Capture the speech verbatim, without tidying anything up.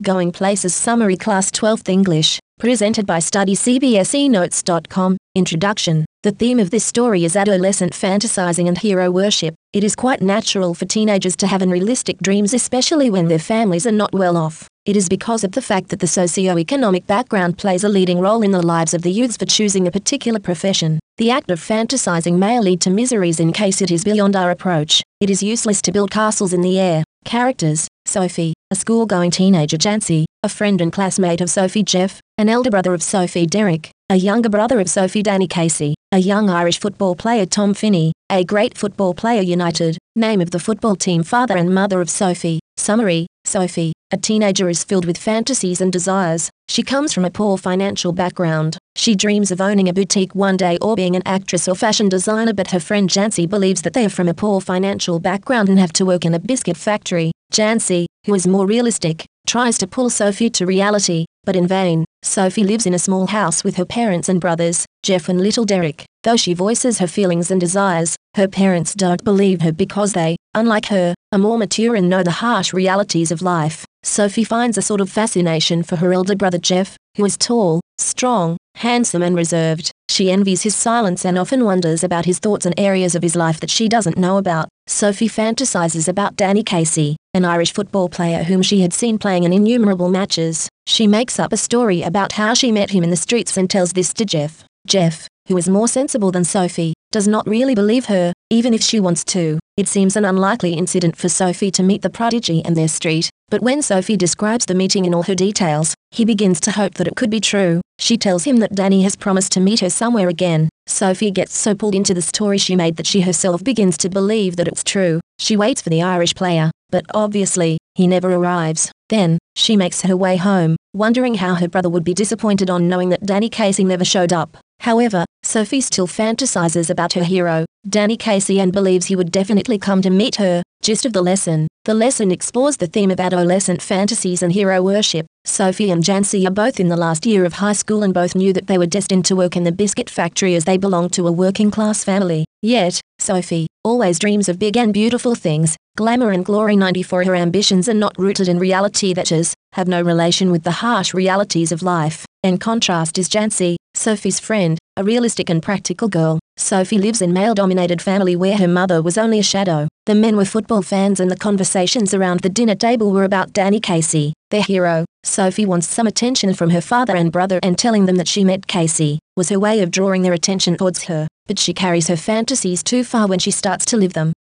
Going Places Summary Class twelfth English, presented by study C B S E notes dot com. Introduction. The theme of this story is adolescent fantasizing and hero worship. It is quite natural for teenagers to have unrealistic dreams, especially when their families are not well off. It is because of the fact that the socio-economic background plays a leading role in the lives of the youths for choosing a particular profession. The act of fantasizing may lead to miseries in case it is beyond our approach. It is useless to build castles in the air. Characters: Sophie, a school-going teenager; Jancy, a friend and classmate of Sophie; Jeff, an elder brother of Sophie; Derek, a younger brother of Sophie; Danny Casey, a young Irish football player; Tom Finney, a great football player. United, name of the football team. Father and mother of Sophie. Summary: Sophie, a teenager, is filled with fantasies and desires. She comes from a poor financial background. She dreams of owning a boutique one day or being an actress or fashion designer, but her friend Jancy believes that they are from a poor financial background and have to work in a biscuit factory. Jancy, who is more realistic, tries to pull Sophie to reality, but in vain. Sophie lives in a small house with her parents and brothers, Jeff and little Derek. Though she voices her feelings and desires, her parents don't believe her because they, unlike her, are more mature and know the harsh realities of life. Sophie finds a sort of fascination for her elder brother Jeff, who is tall, strong, handsome and reserved. She envies his silence and often wonders about his thoughts and areas of his life that she doesn't know about. Sophie fantasizes about Danny Casey, an Irish football player whom she had seen playing in innumerable matches. She makes up a story about how she met him in the streets and tells this to Jeff. Jeff, who is more sensible than Sophie, does not really believe her, even if she wants to. It seems an unlikely incident for Sophie to meet the prodigy in their street, but when Sophie describes the meeting in all her details, he begins to hope that it could be true. She tells him that Danny has promised to meet her somewhere again. Sophie gets so pulled into the story she made that she herself begins to believe that it's true. She waits for the Irish player, but obviously, he never arrives. Then, she makes her way home, wondering how her brother would be disappointed on knowing that Danny Casey never showed up. However, Sophie still fantasizes about her hero, Danny Casey, and believes he would definitely come to meet her. Gist of the lesson. The lesson explores the theme of adolescent fantasies and hero worship. Sophie and Jancy are both in the last year of high school and both knew that they were destined to work in the biscuit factory as they belonged to a working-class family. Yet, Sophie always dreams of big and beautiful things, glamour and glory. ninety-four Her ambitions are not rooted in reality, that is, have no relation with the harsh realities of life. In contrast is Jancy, Sophie's friend, a realistic and practical girl. Sophie lives in a male-dominated family where her mother was only a shadow. The men were football fans and the conversations around the dinner table were about Danny Casey, their hero. Sophie wants some attention from her father and brother, and telling them that she met Casey was her way of drawing their attention towards her. But she carries her fantasies too far when she starts to live them.